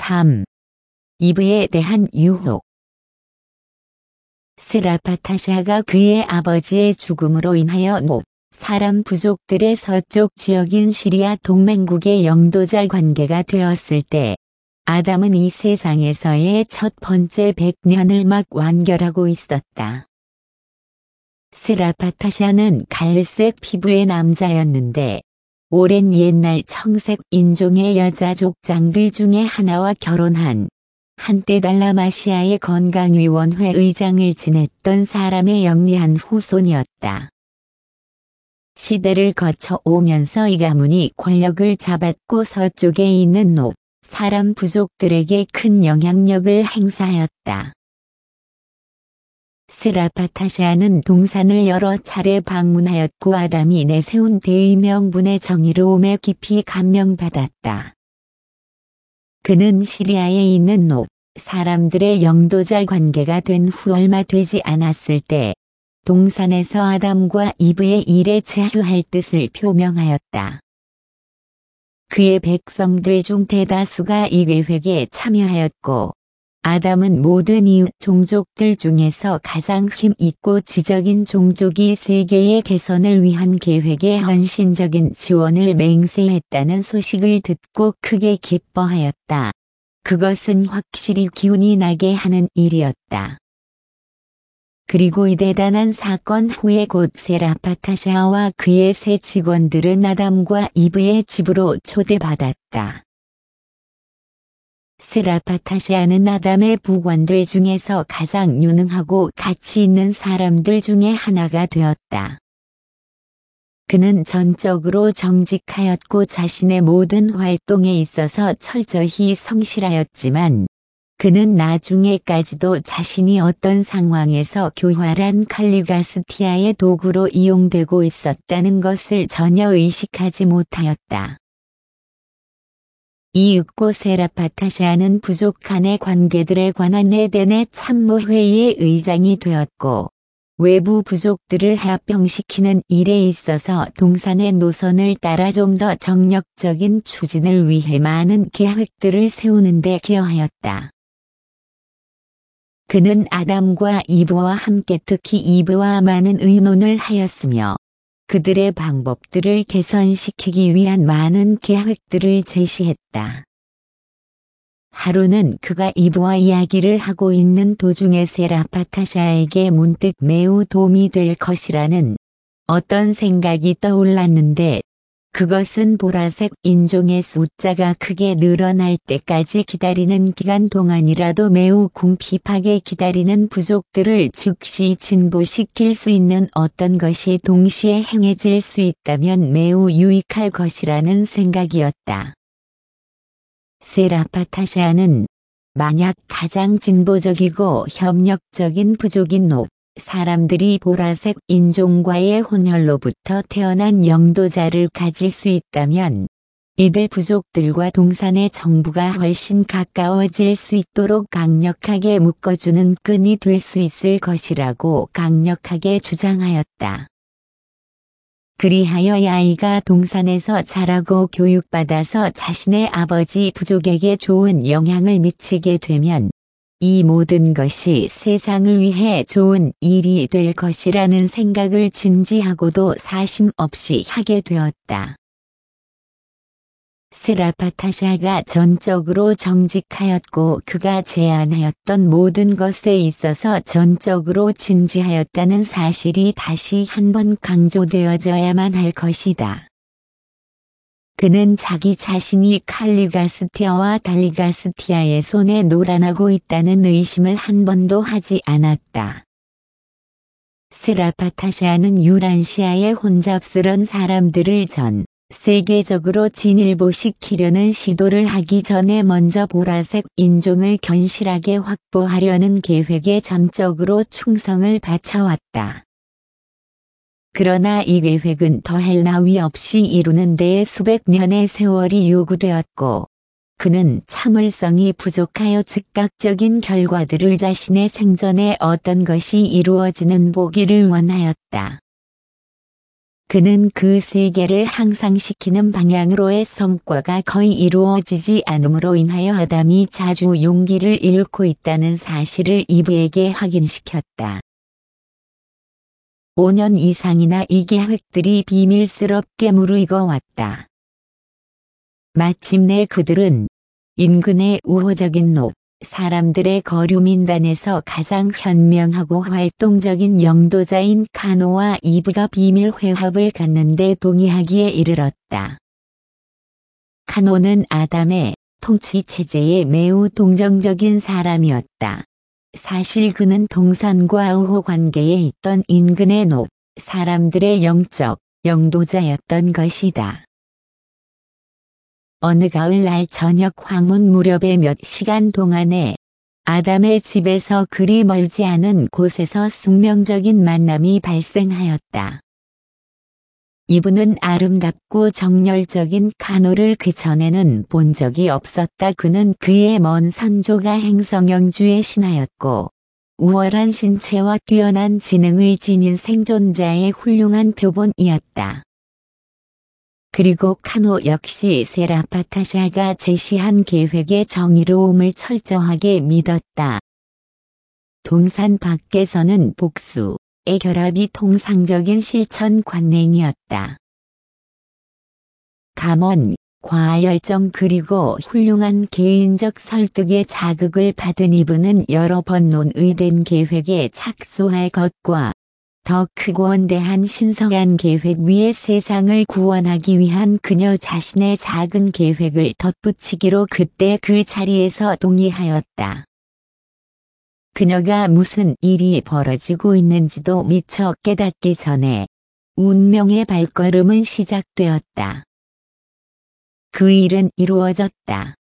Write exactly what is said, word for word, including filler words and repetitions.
삼. 이브에 대한 유혹. 스라파타샤가 그의 아버지의 죽음으로 인하여 몹 사람 부족들의 서쪽 지역인 시리아 동맹국의 영도자 관계가 되었을 때 아담은 이 세상에서의 첫 번째 백 년을 막 완결하고 있었다. 스라파타샤는 갈색 피부의 남자였는데 오랜 옛날 청색 인종의 여자 족장들 중에 하나와 결혼한 한때 달라마시아의 건강위원회 의장을 지냈던 사람의 영리한 후손이었다. 시대를 거쳐 오면서 이 가문이 권력을 잡았고 서쪽에 있는 몹 사람 부족들에게 큰 영향력을 행사하였다. 스라파타샤는 동산을 여러 차례 방문하였고 아담이 내세운 대의명분의 정의로움에 깊이 감명받았다. 그는 시리아에 있는 몹 사람들의 영도자 관계가 된 후 얼마 되지 않았을 때 동산에서 아담과 이브의 일에 제휴할 뜻을 표명하였다. 그의 백성들 중 대다수가 이 계획에 참여하였고 아담은 모든 이웃 종족들 중에서 가장 힘있고 지적인 종족이 세계의 개선을 위한 계획에 헌신적인 지원을 맹세했다는 소식을 듣고 크게 기뻐하였다. 그것은 확실히 기운이 나게 하는 일이었다. 그리고 이 대단한 사건 후에 곧 스라파타샤와 그의 세 직원들은 아담과 이브의 집으로 초대받았다. 스라파타샤는 아담의 부관들 중에서 가장 유능하고 가치 있는 사람들 중에 하나가 되었다. 그는 전적으로 정직하였고 자신의 모든 활동에 있어서 철저히 성실하였지만 그는 나중에까지도 자신이 어떤 상황에서 교활한 칼리가스티아의 도구로 이용되고 있었다는 것을 전혀 의식하지 못하였다. 이윽고 스라파타샤는 부족 간의 관계들에 관한 에덴의 참모회의의 의장이 되었고 외부 부족들을 합병시키는 일에 있어서 동산의 노선을 따라 좀 더 정력적인 추진을 위해 많은 계획들을 세우는 데 기여하였다. 그는 아담과 이브와 함께 특히 이브와 많은 의논을 하였으며 그들의 방법들을 개선시키기 위한 많은 계획들을 제시했다. 하루는 그가 이브와 이야기를 하고 있는 도중에 스라파타샤에게 문득 매우 도움이 될 것이라는 어떤 생각이 떠올랐는데 그것은 보라색 인종의 숫자가 크게 늘어날 때까지 기다리는 기간 동안이라도 매우 궁핍하게 기다리는 부족들을 즉시 진보시킬 수 있는 어떤 것이 동시에 행해질 수 있다면 매우 유익할 것이라는 생각이었다. 스라파타샤는 만약 가장 진보적이고 협력적인 부족인 몹 사람들이 보라색 인종과의 혼혈로부터 태어난 영도자를 가질 수 있다면 이들 부족들과 동산의 정부가 훨씬 가까워질 수 있도록 강력하게 묶어주는 끈이 될 수 있을 것이라고 강력하게 주장하였다. 그리하여 이 아이가 동산에서 자라고 교육받아서 자신의 아버지 부족에게 좋은 영향을 미치게 되면 이 모든 것이 세상을 위해 좋은 일이 될 것이라는 생각을 진지하고도 사심 없이 하게 되었다. 스라파타샤가 전적으로 정직하였고 그가 제안하였던 모든 것에 있어서 전적으로 진지하였다는 사실이 다시 한번 강조되어져야만 할 것이다. 그는 자기 자신이 칼리가스티아와 달리가스티아의 손에 노란하고 있다는 의심을 한 번도 하지 않았다. 스라파타샤는 유란시아의 혼잡스런 사람들을 전 세계적으로 진일보시키려는 시도를 하기 전에 먼저 보라색 인종을 견실하게 확보하려는 계획에 전적으로 충성을 바쳐왔다. 그러나 이 계획은 더할 나위 없이 이루는 데에 수백 년의 세월이 요구되었고 그는 참을성이 부족하여 즉각적인 결과들을 자신의 생전에 어떤 것이 이루어지는 보기를 원하였다. 그는 그 세계를 향상시키는 방향으로의 성과가 거의 이루어지지 않음으로 인하여 아담이 자주 용기를 잃고 있다는 사실을 이브에게 확인시켰다. 오 년 이상이나 이 계획들이 비밀스럽게 무르익어 왔다. 마침내 그들은 인근의 우호적인 높, 사람들의 거류 민단에서 가장 현명하고 활동적인 영도자인 카노와 이브가 비밀 회합을 갖는데 동의하기에 이르렀다. 카노는 아담의 통치 체제에 매우 동정적인 사람이었다. 사실 그는 동산과 우호 관계에 있던 인근의 높, 사람들의 영적 영도자였던 것이다. 어느 가을날 저녁 황혼 무렵의 몇 시간 동안에 아담의 집에서 그리 멀지 않은 곳에서 숙명적인 만남이 발생하였다. 이브는 아름답고 정열적인 카노를 그 전에는 본 적이 없었다. 그는 그의 먼 선조가 행성영주의 신하였고 우월한 신체와 뛰어난 지능을 지닌 생존자의 훌륭한 표본이었다. 그리고 카노 역시 세라파타샤가 제시한 계획의 정의로움을 철저하게 믿었다. 동산 밖에서는 복수의 결합이 통상적인 실천 관행이었다. 감언, 과열정 그리고 훌륭한 개인적 설득의 자극을 받은 이브는 여러 번 논의된 계획에 착수할 것과 더 크고 원대한 신성한 계획 위에 세상을 구원하기 위한 그녀 자신의 작은 계획을 덧붙이기로 그때 그 자리에서 동의하였다. 그녀가 무슨 일이 벌어지고 있는지도 미처 깨닫기 전에 운명의 발걸음은 시작되었다. 그 일은 이루어졌다.